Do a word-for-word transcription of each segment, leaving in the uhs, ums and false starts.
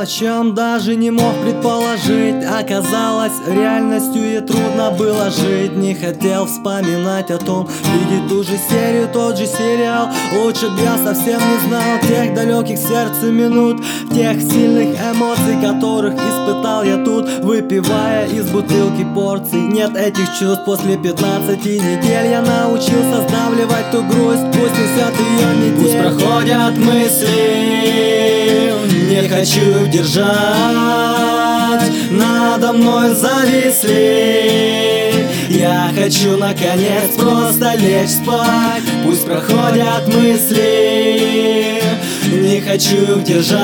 о чем даже не мог предположить. Оказалось реальностью, и трудно было жить. Не хотел вспоминать о том, видеть ту же серию, тот же сериал. Лучше б я совсем не знал тех далеких сердцу минут, тех сильных эмоций, которых испытал я тут, выпивая из бутылки порций. Нет этих чувств после пятнадцати недель. Я научился сдавливать ту грусть, пусть несет ее метель. Пусть проходят мысли, не хочу держать, надо мной зависли. Я хочу наконец просто лечь спать. Пусть проходят мысли, не хочу держать,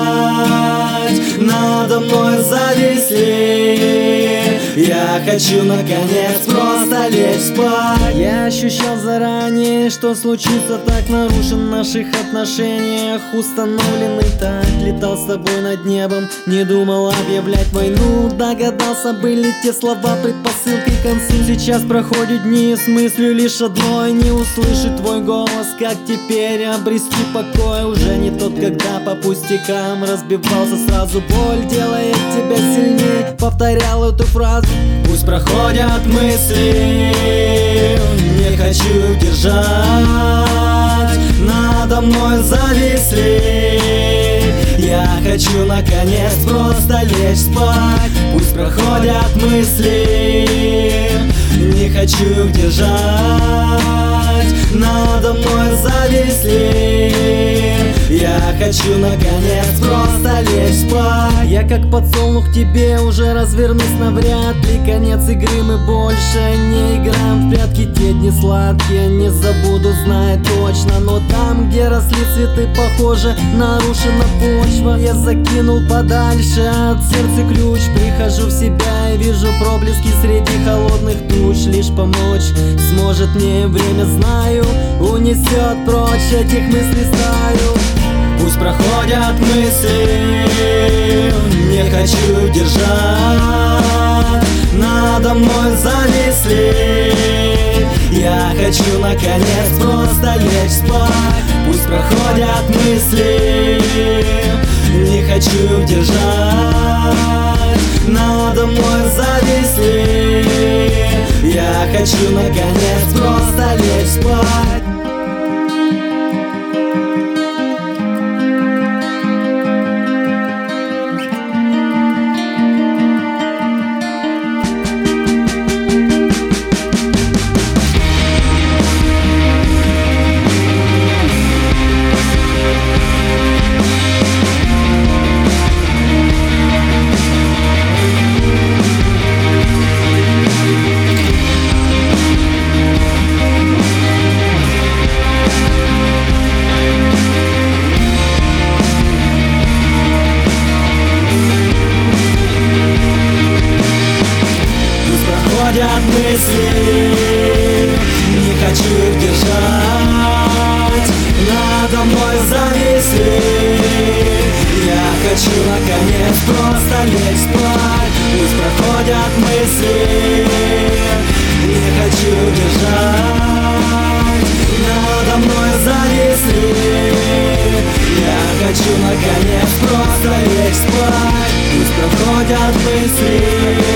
надо мной зависли. Я хочу наконец просто лечь спать. Я ощущал заранее, что случится так, нарушен в наших отношениях, установленный так. Летал с тобой над небом, не думал объявлять войну. Догадался, были те слова предпосылкой к концу. Сейчас проходят дни с мыслью лишь одной: не услышать твой голос, как теперь обрести покой. Уже не тот, когда по пустякам разбивался сразу боль, делает тебя сильней. Повторял эту фразу. Пусть проходят мысли, не хочу держать, надо мной зависли. Я хочу наконец просто лечь спать. Пусть проходят мысли, не хочу держать, надо мной зависли. Я хочу наконец просто лечь спать. Я как подсолнух тебе уже развернусь навряд ли. Конец игры, мы больше не играем в прятки. Те дни сладкие не забуду, знаю точно. Но там, где росли цветы, похоже, нарушена почва. Я закинул подальше от сердца ключ. Прихожу в себя и вижу проблески среди холодных туч. Лишь помочь сможет мне время, знаю, унесет прочь этих мыслей стаю. Пусть проходят мысли, не хочу держать, надо мной зависли. Я хочу наконец просто лечь спать. Пусть проходят мысли, не хочу держать, надо мной зависли. Я хочу наконец просто лечь спать. Проходят мысли, не хочу держать, надо мной зависли. Я хочу наконец просто лечь спать. Пусть проходят мысли, не хочу держать, надо мной зависли. Я хочу наконец просто лечь спать. Пусть проходят мысли,